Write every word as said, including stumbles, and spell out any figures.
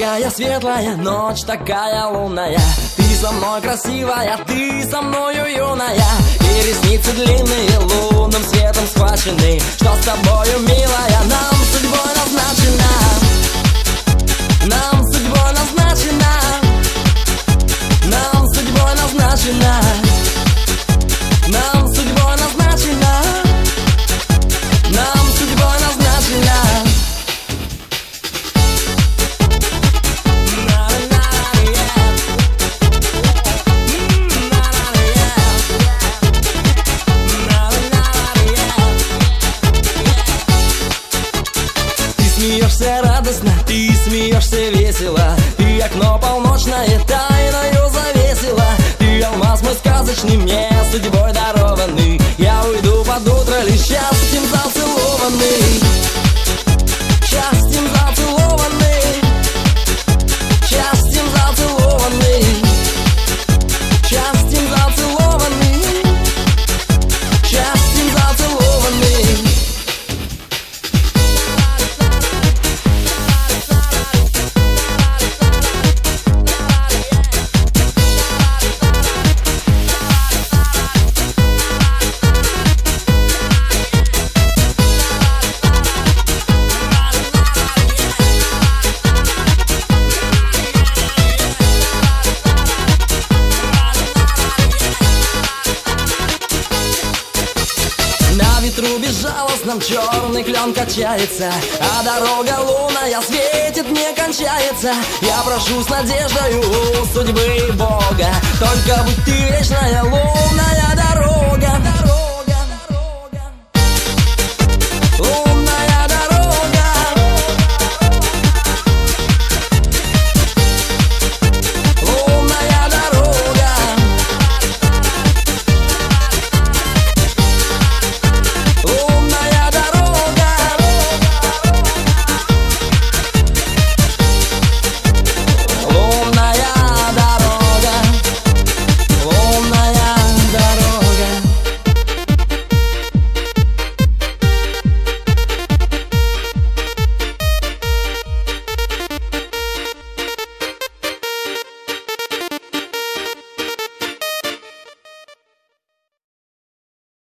такая светлая, ночь такая лунная. Ты со мной красивая, ты со мною юная. И ресницы длинные, лунным светом схвачены. Что с тобою, милая, нам судьбой назначено. Нам судьбой назначено. Нам судьбой назначено. Нам судьбой назначено. Нам судьбой назначено. Смеешься радостно, ты смеешься весело. Ты окно полночное тайною завесила. Ты алмаз мой сказочный, мне судьбой дарованный. Я уйду под утро лишь счастьем зацелованный. Счастьем зацелованный. Счастьем зацелованный. Счастьем зацелованный. Счастьем зацелованный. На ветру безжалостном черный клен качается, а дорога лунная светит, не кончается. Я прошу с надеждою у судьбы и Бога, только будь ты вечная лунная дорога.